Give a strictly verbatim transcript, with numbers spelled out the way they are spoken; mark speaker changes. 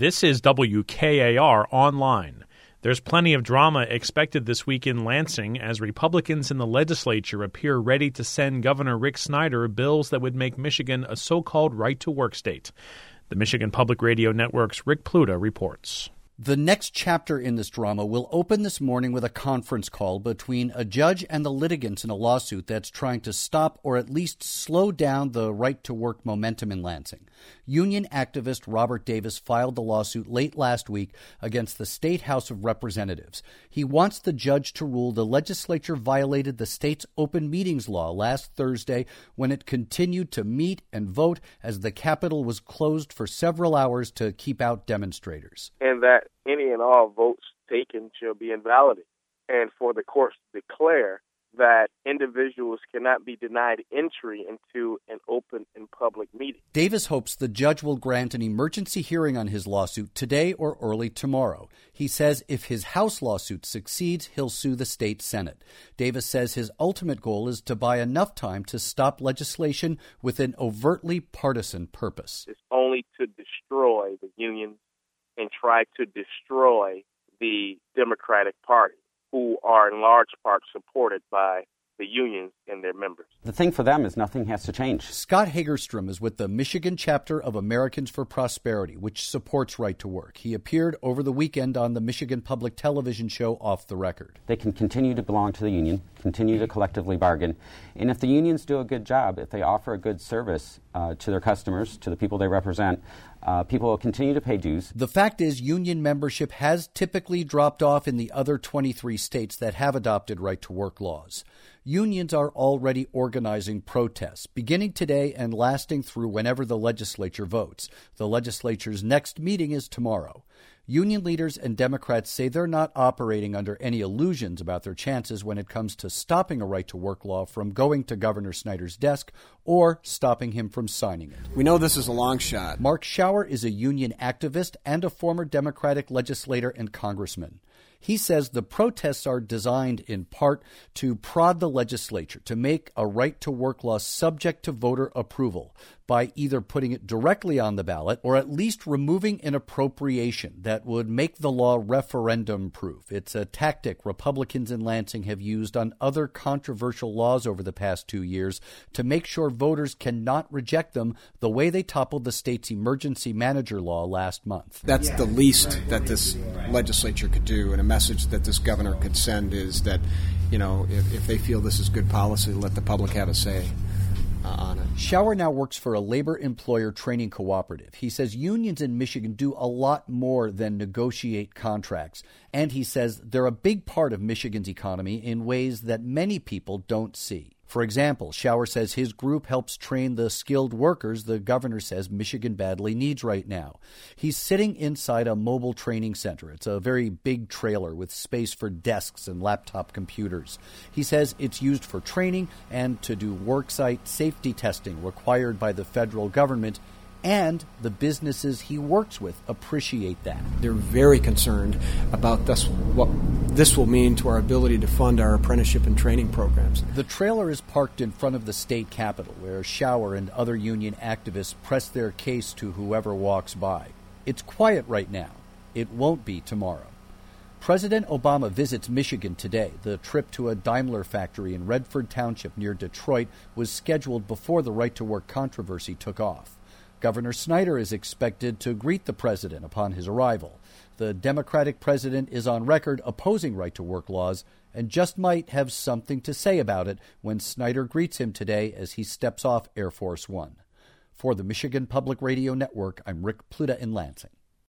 Speaker 1: This is W K A R Online. There's plenty of drama expected this week in Lansing as Republicans in the legislature appear ready to send Governor Rick Snyder bills that would make Michigan a so-called right-to-work state. The Michigan Public Radio Network's Rick Pluta reports.
Speaker 2: The next chapter in this drama will open this morning with a conference call between a judge and the litigants in a lawsuit that's trying to stop or at least slow down the right-to-work momentum in Lansing. Union activist Robert Davis filed the lawsuit late last week against the State House of Representatives. He wants the judge to rule the legislature violated the state's open meetings law last Thursday when it continued to meet and vote as the Capitol was closed for several hours to keep out demonstrators.
Speaker 3: And that any and all votes taken shall be invalidated, and for the courts to declare that individuals cannot be denied entry into an open and public meeting.
Speaker 2: Davis hopes the judge will grant an emergency hearing on his lawsuit today or early tomorrow. He says if his House lawsuit succeeds, he'll sue the state Senate. Davis says his ultimate goal is to buy enough time to stop legislation with an overtly partisan purpose.
Speaker 3: It's only to destroy the unions and try to destroy the Democratic Party, who are in large part supported by the unions and their members.
Speaker 4: The thing for them is nothing has to change.
Speaker 2: Scott Hagerstrom is with the Michigan chapter of Americans for Prosperity, which supports right to work. He appeared over the weekend on the Michigan Public Television show Off the Record.
Speaker 4: They can continue to belong to the union, continue to collectively bargain, and if the unions do a good job, if they offer a good service uh, to their customers, to the people they represent, Uh, people will continue to pay dues.
Speaker 2: The fact is, union membership has typically dropped off in the other twenty-three states that have adopted right-to-work laws. Unions are already organizing protests, beginning today and lasting through whenever the legislature votes. The legislature's next meeting is tomorrow. Union leaders and Democrats say they're not operating under any illusions about their chances when it comes to stopping a right-to-work law from going to Governor Snyder's desk or stopping him from signing it.
Speaker 5: We know this is a long shot.
Speaker 2: Mark Schauer is a union activist and a former Democratic legislator and congressman. He says the protests are designed in part to prod the legislature to make a right-to-work law subject to voter approval by either putting it directly on the ballot or at least removing an appropriation that would make the law referendum-proof. It's a tactic Republicans in Lansing have used on other controversial laws over the past two years to make sure voters cannot reject them the way they toppled the state's emergency manager law last month.
Speaker 5: That's the least that this legislature could do, and a message that this governor could send is that, you know, if, if they feel this is good policy, let the public have a say uh, on it.
Speaker 2: Schauer now works for a labor employer training cooperative. He says unions in Michigan do a lot more than negotiate contracts, and he says they're a big part of Michigan's economy in ways that many people don't see. For example, Schauer says his group helps train the skilled workers the governor says Michigan badly needs right now. He's sitting inside a mobile training center. It's a very big trailer with space for desks and laptop computers. He says it's used for training and to do worksite safety testing required by the federal government, and the businesses he works with appreciate that.
Speaker 5: They're very concerned about this, what this will mean to our ability to fund our apprenticeship and training programs.
Speaker 2: The trailer is parked in front of the state capitol, where Schauer and other union activists press their case to whoever walks by. It's quiet right now. It won't be tomorrow. President Obama visits Michigan today. The trip to a Daimler factory in Redford Township near Detroit was scheduled before the right-to-work controversy took off. Governor Snyder is expected to greet the president upon his arrival. The Democratic president is on record opposing right-to-work laws and just might have something to say about it when Snyder greets him today as he steps off Air Force One. For the Michigan Public Radio Network, I'm Rick Pluta in Lansing.